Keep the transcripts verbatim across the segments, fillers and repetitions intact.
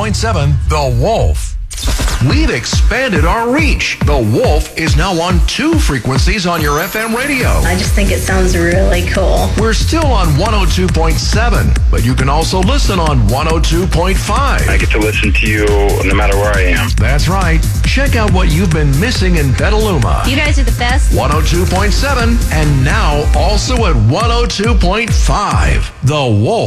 point seven, The Wolf. We've expanded our reach. The Wolf is now on two frequencies on your F M radio. I just think it sounds really cool. We're still on one oh two point seven, but you can also listen on one oh two point five. I get to listen to you no matter where I am. That's right. Check out what you've been missing in Petaluma. You guys are the best. one oh two point seven, and now also at one oh two point five. The Wolf.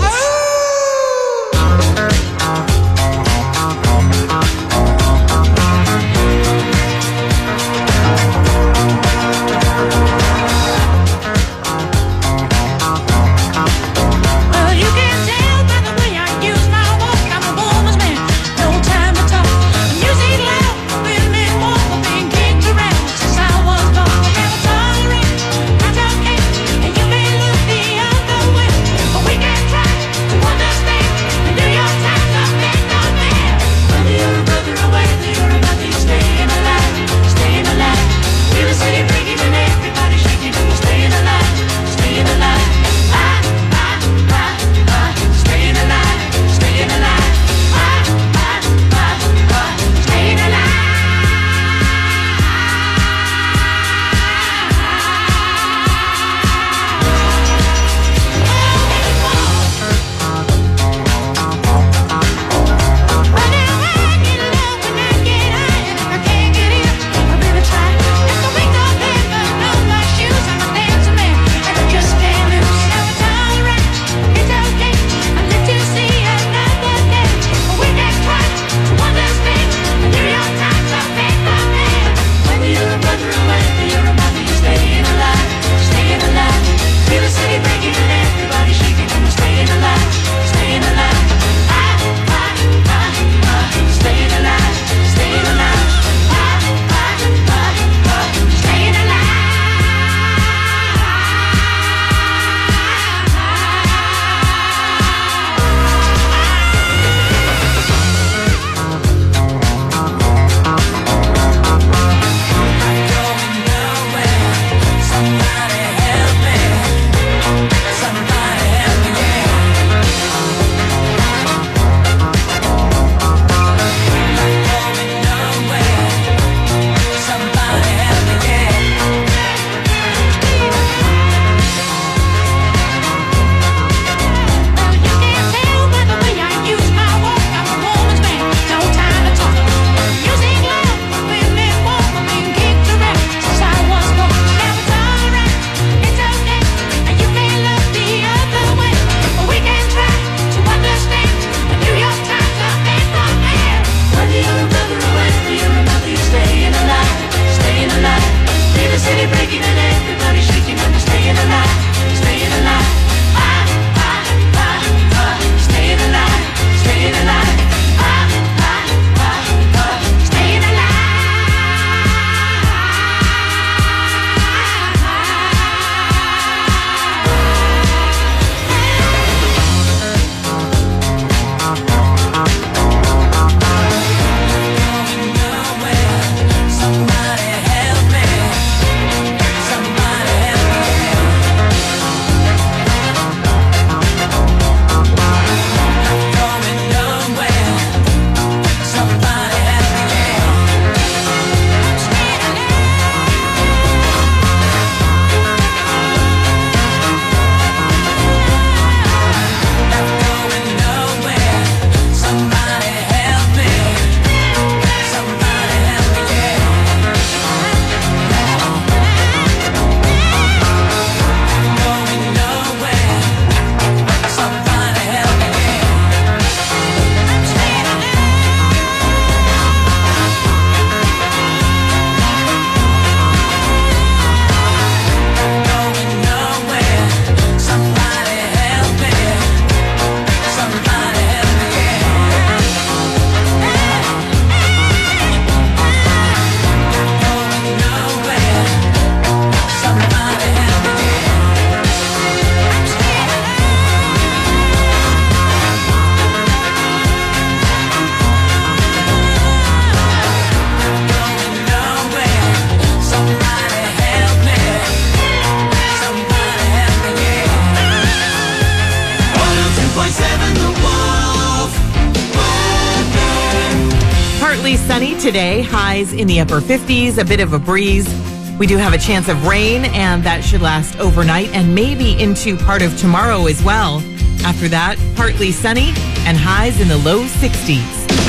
today. Highs in the upper fifties, a bit of a breeze. We do have a chance of rain, and that should last overnight and maybe into part of tomorrow as well. After that, partly sunny and highs in the low sixties.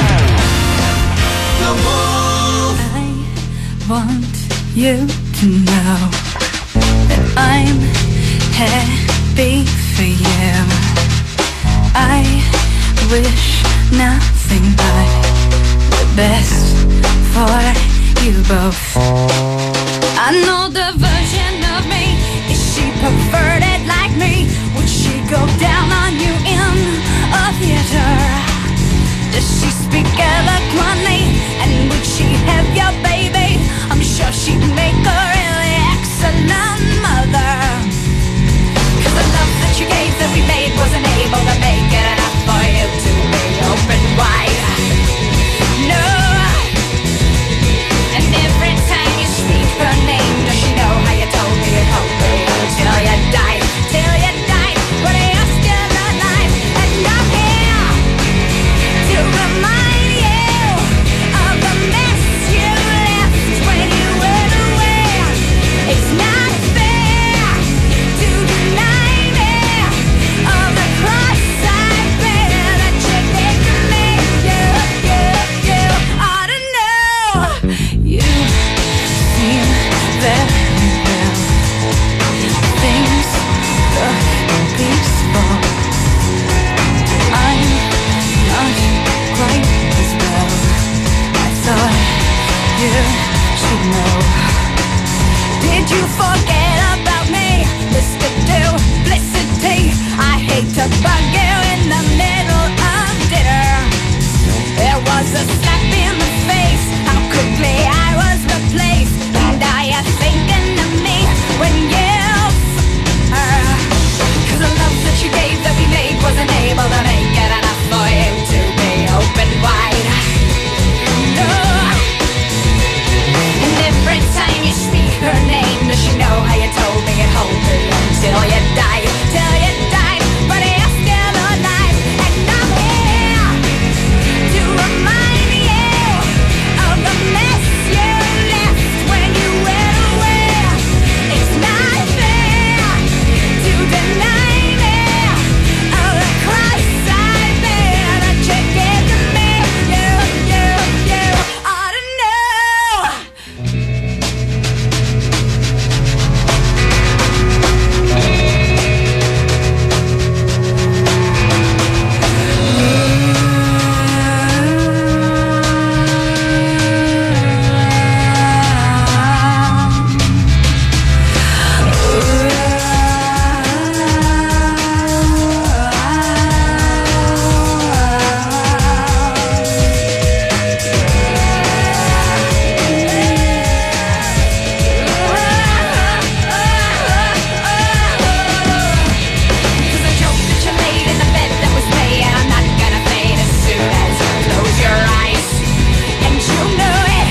I want you to know that I'm happy for you. I wish nothing but the best for you both. I know the version of me. Is she perverted like me? Would she go down on you in a theater? Does she speak eloquently? And would she have your baby? I'm sure she'd make a really excellent mother. Cause the love that you gave that we made wasn't able to make it enough for you to be open wide. No. And every time you speak her name, does she know how you told me you'd hold me until you died? Till you died, but you're still alive. And I'm here to remind you of the mess you left when you went away. It's not fair to deny me of the cross I bear that you gave to me. You, you, you ought to know. You seem very well. Things look peaceful. I'm not quite as well. I thought you should know. Did you forget about me, Mister Duplicity? I hate to bug you in the middle of dinner. There was a slap in the face, how quickly I was replaced. And are you thinking of me when you uh, Cause the love that you gave that we made wasn't able to make it enough for you to be open wide. No. And every time you speak her name, does she know how you told me you'd hold me until you died? Till you died, but you're still alive. And I'm here to remind you of the mess you left when you went away. It's not fair to deny me of the cross I bear that you gave to me. You, you, you ought to know. Cause the joke that you laid in the bed that was me, and I'm not gonna fade as soon as you close your eyes. And you know it.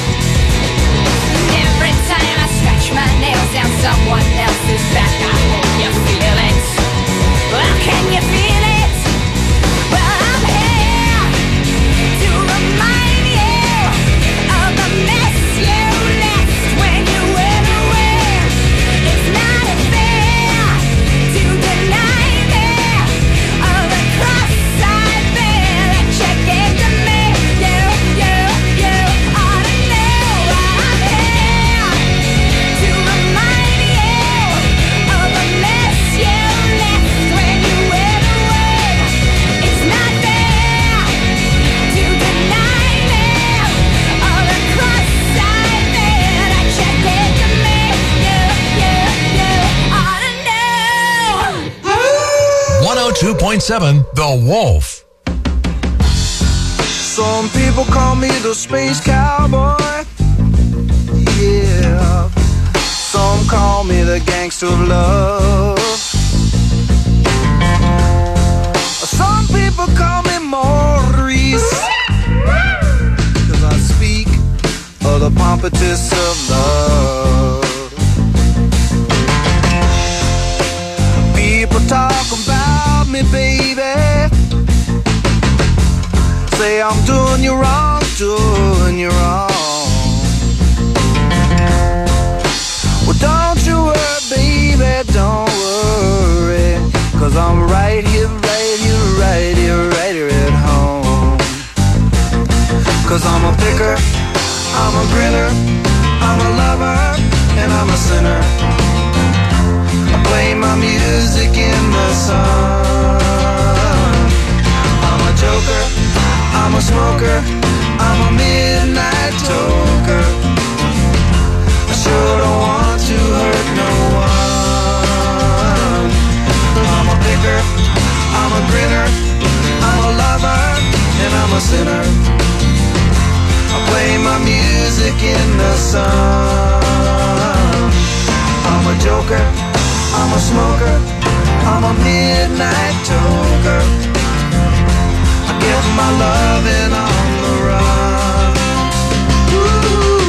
Every time I scratch my nails down someone else's back, I hope you feel it. Well, can you feel it? Well, I'm here to remind you of the mess you left when you went away. It's not fair to deny me of the cross I bear that you gave to me. You, you, you ought to know. I'm here to remind you of the mess you left when you went away. It's not fair to deny me of the cross I bear that you gave to me. You, you, you ought to know. one oh two point seven The Wolf. Some people call me the space cowboy. Yeah. Some call me the gangster of love. Some people call me Maurice. Cause I speak of the pompatus of love. People talk about me, baby. Say I'm doing you wrong, doing you wrong. Well, don't you worry, baby, don't worry, 'cause I'm right here, right here, right here, right here at home. 'Cause I'm a picker, I'm a grinner, I'm a lover, and I'm a sinner. I play my music in the sun. I'm a joker, I'm a smoker, I'm a midnight toker. I sure don't want to hurt no one. I'm a picker, I'm a grinner, I'm a lover, and I'm a sinner. I play my music in the sun. I'm a joker, I'm a smoker, I'm a midnight toker. I get my loving on the run. Ooh,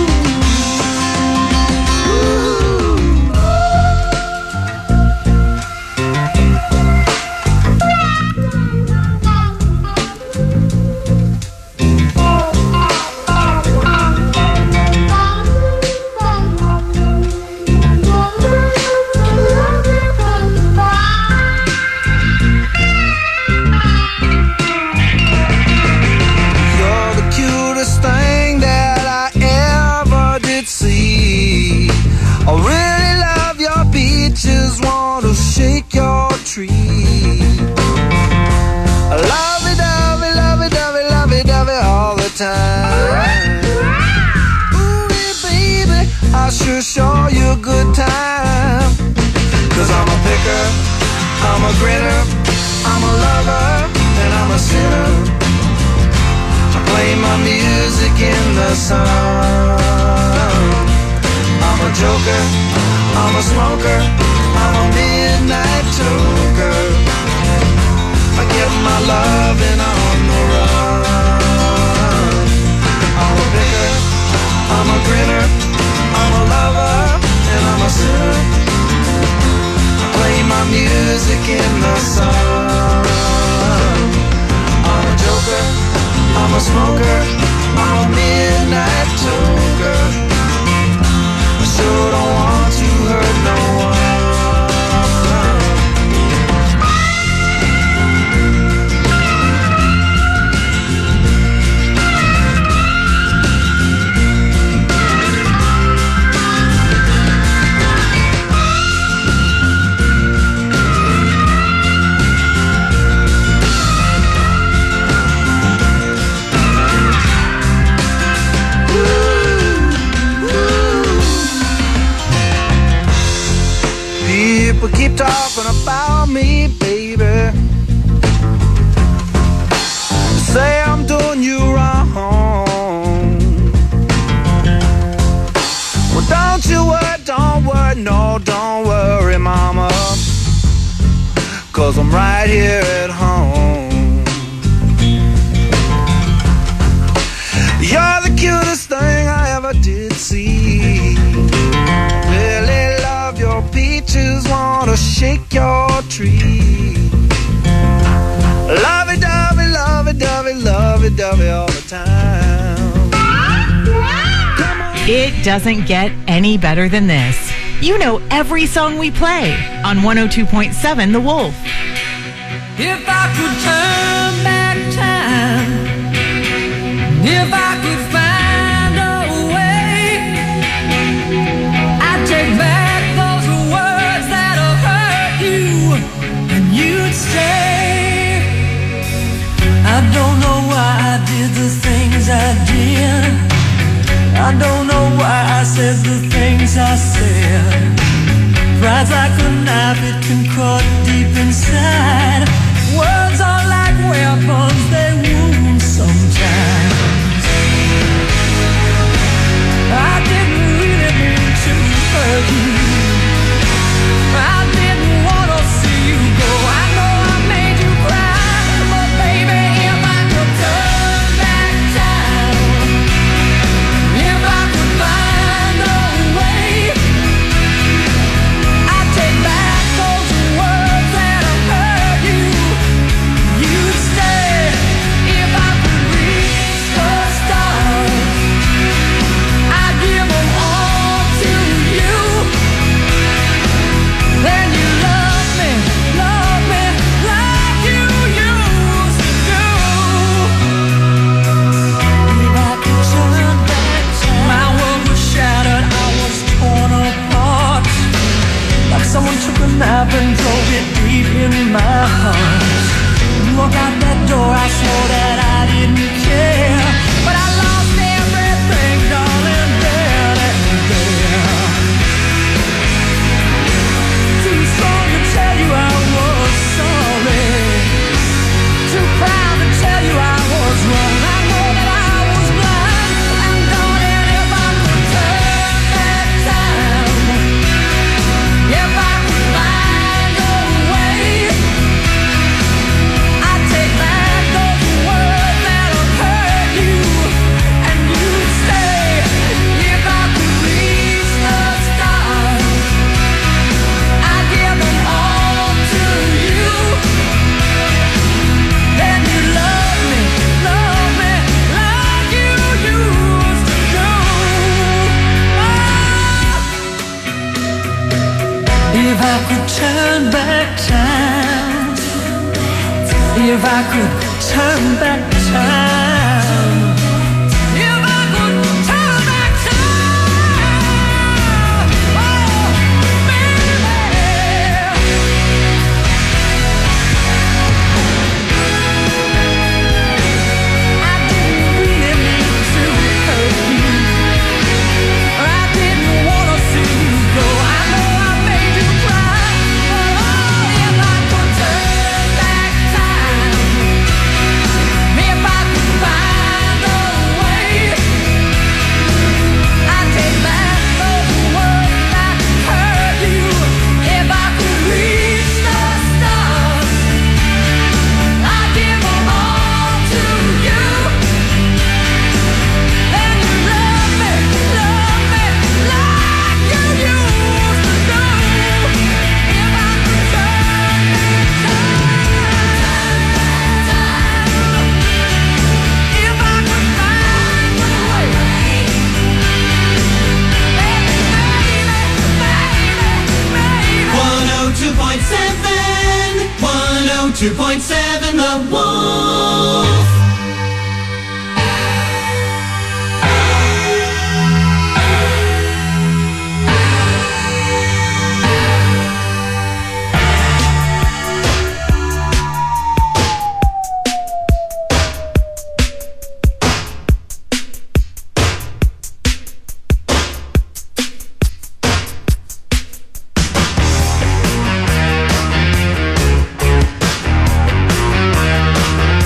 time. Ooh, baby, I sure show you a good time. 'Cause I'm a picker, I'm a grinner, I'm a lover, and I'm a sinner. I play my music in the sun. I'm a joker, I'm a smoker, I'm a midnight toker. I get my loving on the run. I'm a picker, I'm a grinner, I'm a lover, and I'm a sinner. I play my music in the sun. I'm a joker, I'm a smoker, I'm a midnight toker. I sure don't want to hurt no one. People keep talking about me, baby. Say I'm doing you wrong. Well, don't you worry, don't worry, no, don't worry, mama. 'Cause I'm right here at home. You're the cutest thing I ever did see. Really love your peaches, wanna shake your tree. Lovey-dovey, lovey-dovey, lovey-dovey all the time. It doesn't get any better than this. You know every song we play on one oh two point seven The Wolf. If I could turn back time, if I could find a way, I'd take back those words that have hurt you, and you'd stay. I don't know why I did the things I did. I don't know why I said the things I said. Pride's like a knife, it can cut deep inside. Words are like weapons, they wound sometimes. I didn't really mean to hurt you. I didn't want to see you go. I know I made you cry, but baby, if I could turn back time, if I could find a way, I'd take back those words that have hurt you. You'd stay if I could reach the stars. If I could turn back time, if I could turn back time, if I could turn back time, oh, baby. I didn't really mean to hurt you, or I didn't want to see you go. I know I made you cry, but oh, if I could turn back time, if I could find a way, I'd take back those words that hurt you. If I could reach the stars, I'd give them all to you. Then you love me, love me like you used to do. If I could turn back time, if I could find a way, baby, baby, baby, one oh two point seven, one oh two point seven, The Wolf. baby.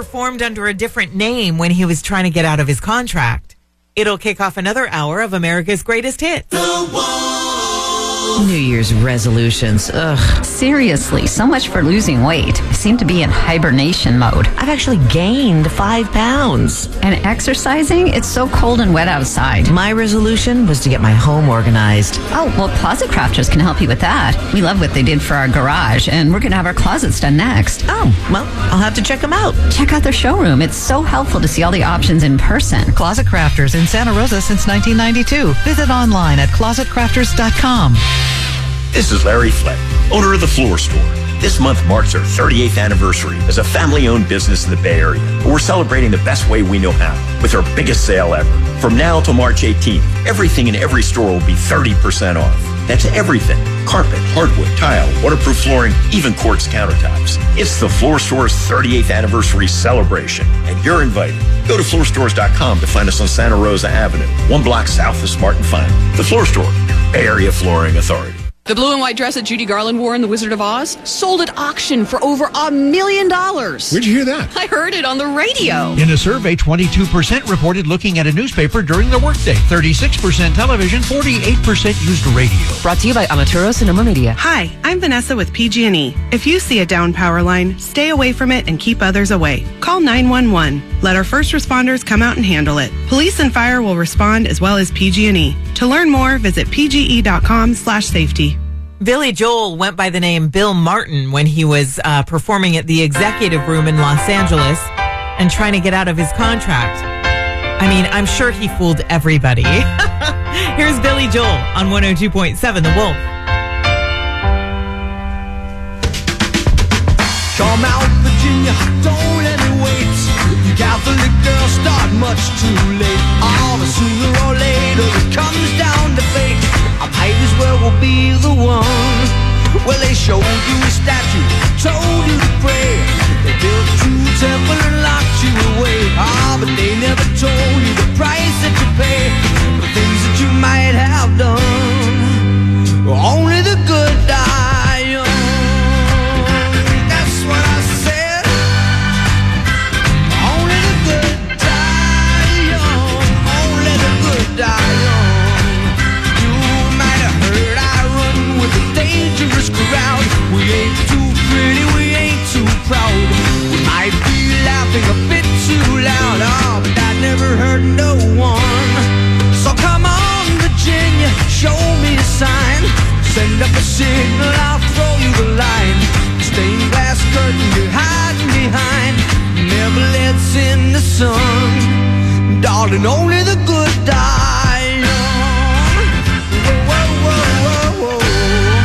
performed under a different name when he was trying to get out of his contract. It'll kick off another hour of America's Greatest Hits. The Wolf. New Year's resolutions. Ugh. Seriously, so much for losing weight. I seem to be in hibernation mode. I've actually gained five pounds. And exercising? It's so cold and wet outside. My resolution was to get my home organized. Oh, well, Closet Crafters can help you with that. We love what they did for our garage, and we're going to have our closets done next. Oh, well, I'll have to check them out. Check out their showroom. It's so helpful to see all the options in person. Closet Crafters in Santa Rosa since nineteen ninety-two. Visit online at closet crafters dot com. This is Larry Flett, owner of The Floor Store. This month marks our thirty-eighth anniversary as a family-owned business in the Bay Area. We're celebrating the best way we know how with our biggest sale ever. From now till March eighteenth, everything in every store will be thirty percent off. That's everything. Carpet, hardwood, tile, waterproof flooring, even quartz countertops. It's The Floor Store's thirty-eighth anniversary celebration, and you're invited. Go to floor stores dot com to find us on Santa Rosa Avenue, one block south of Smart and Final. The Floor Store, Bay Area Flooring Authority. The blue and white dress that Judy Garland wore in The Wizard of Oz sold at auction for over a million dollars. Where'd you hear that? I heard it on the radio. In a survey, twenty-two percent reported looking at a newspaper during the workday, thirty-six percent television, forty-eight percent used radio. Brought to you by Amaturo Cinema Media. Hi, I'm Vanessa with P G and E. If you see a down power line, stay away from it and keep others away. Call nine one one. Let our first responders come out and handle it. Police and fire will respond as well as P G and E. To learn more, visit p g e dot com slash safety. Billy Joel went by the name Bill Martin when he was uh, performing at the Executive Room in Los Angeles and trying to get out of his contract. I mean, I'm sure he fooled everybody. Here's Billy Joel on one oh two point seven The Wolf. Come out, Virginia, don't let me wait. You Catholic girls start much too late. All the sooner or later it comes down to fate. I might as well will be the one. Well, they showed you a statue, told you to pray. They built you a temple and locked you away. Ah, but they never told you the price that you pay for things that you might have done. Only the good die young. That's what I said. Only the good die young. Only the good die young. Dangerous crowd. We ain't too pretty, we ain't too proud. We might be laughing a bit too loud. Oh, but that never hurt no one. So come on, Virginia, show me a sign. Send up a signal, I'll throw you the line. Stained glass curtain you're hiding behind never lets in the sun. Darling, only the good die young. Whoa, whoa, whoa, whoa, whoa.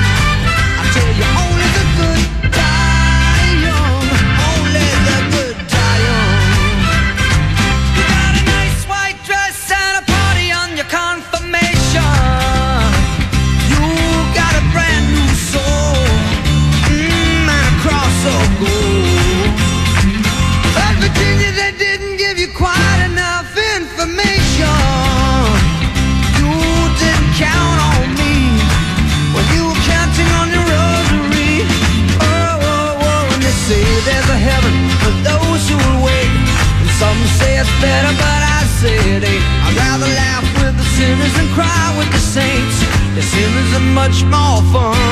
Better, but I say it ain't. I'd rather laugh with the sinners than cry with the saints. The sinners are much more fun.